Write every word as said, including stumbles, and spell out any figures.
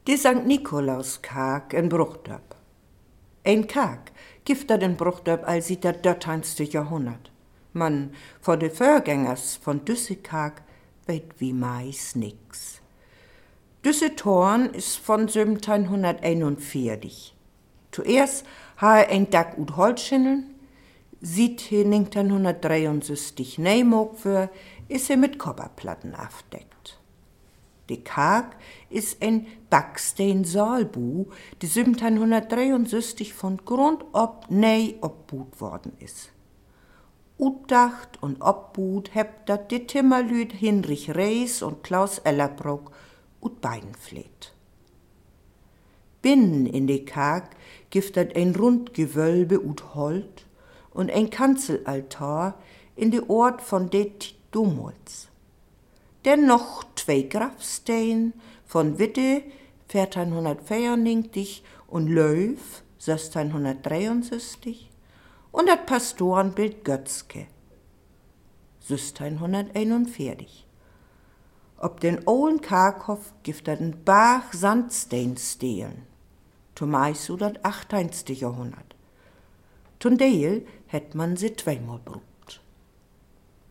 Die Sankt Nikolauskaak in Bruchdorp. Ein Kaak gibt dat in Bruchdorp all sieht dat dörteinste Jahrhundert. Man, von de Vorgängers von düsse Kaak weet wie meis nix. Düsse Torn is von siebzehnhunderteinundvierzig. Zuerst ha er ein Dack ut Holzschindeln, sieht he neunzehnhundertdreiundsechzig neimog für, is er mit Kopperplatten afdeckt. Die Kaak is ein Backstein-Saalbu, die siebzehnhundertdreiundsechzig von Grund ob nei obbuht worden is. Utdacht und obbuht hebt dat die Timmerlüd Hinrich Reis und Klaus Ellerbrock ut beiden fleht. Binnen in die Kaak gibt dat ein Rundgewölbe ut Holt und ein Kanzelaltar in die Ort von det Domuls. Dennoch zwei Grabstein von Witte vierzehnhundertvierundneunzig und Löw sechzehnhundertdreiundsechzig und das Pastorenbild Götzke siebzehnhunderteinundvierzig. Ob den Olen Kaakhof gibt dat ein Bach Sandstein stehlen, zumeist so dat achtzehnte Jahrhundert. Zum Deel hätt man sie zweimal brukt.